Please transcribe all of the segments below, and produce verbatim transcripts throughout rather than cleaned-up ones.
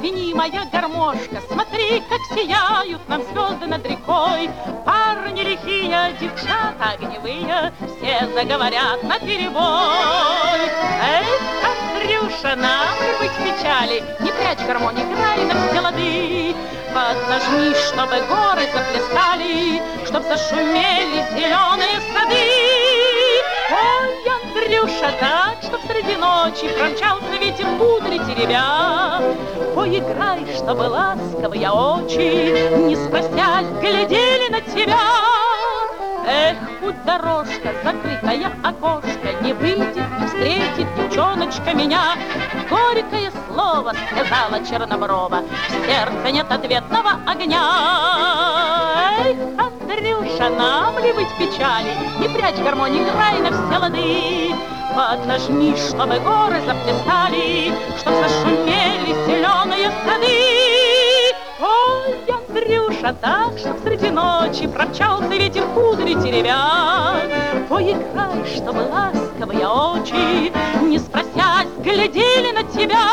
Звени, моя гармошка, смотри, как сияют нам звезды над рекой. Парни лихие, девчата огневые, все заговорят наперебой. Эх, Андрюша, нам ли быть в печали? Не прячь гармоник, играй на все лады. Поднажми, чтобы горы заплясали, чтоб зашумели зеленые сады. Ой, Андрюша, так, чтоб среди ночи промчался ветер кудри теребя. Поиграй, чтобы ласковые очи, не спросясь, глядели на тебя. Эх, путь дорожка, закрытое окошко, не выйдет, не встретит девчоночка меня. Горькое слово сказала Черноброва, в сердце нет ответного огня. Эх, Андрюша, нам ли быть в печали? Не прячь гармоник, играй на все лады. Поднажми, чтобы горы заплясали, чтоб зашумели зеленые сады. Ой, Андрюша, так, чтоб среди ночи промчался ветер кудри теребя. Поиграй, чтобы ласковые очи, не спросясь, глядели на тебя.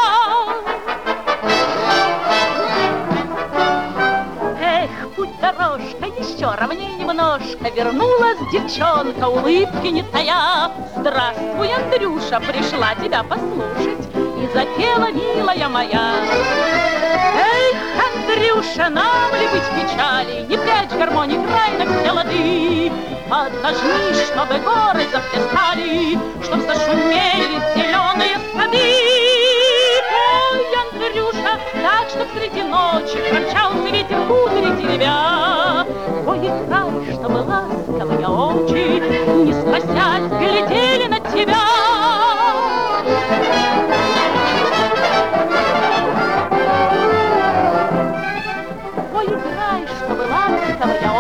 Эх, путь дорожка, еще ровней немножко. Вернулась девчонка, улыбки не тая. Здравствуй, Андрюша, пришла тебя послушать. И запела, милая моя. Эх, Андрюша, нам ли быть в печали? Не прячь гармоник, играй на все лады. Поднажми, чтобы горы заплясали, чтоб зашумели зеленые сады. Ой, Андрюша, так, чтоб среди ночи промчался ветер кудри теребя. Поиграй, чтобы ласковые очи, не спросясь, глядели на тебя. Поиграй, чтобы ласковые